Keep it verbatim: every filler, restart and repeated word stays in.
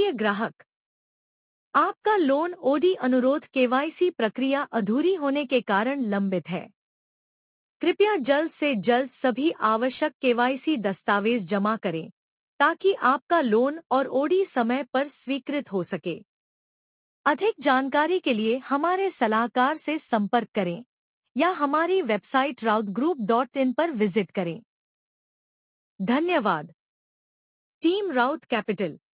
प्रिय ग्राहक, आपका लोन ओडी अनुरोध केवाईसी प्रक्रिया अधूरी होने के कारण लंबित है। कृपया जल्द से जल्द सभी आवश्यक केवाईसी दस्तावेज जमा करें ताकि आपका लोन और ओडी समय पर स्वीकृत हो सके। अधिक जानकारी के लिए हमारे सलाहकार से संपर्क करें या हमारी website Raut group dot in पर विजिट करें। धन्यवाद। Team Raut capital.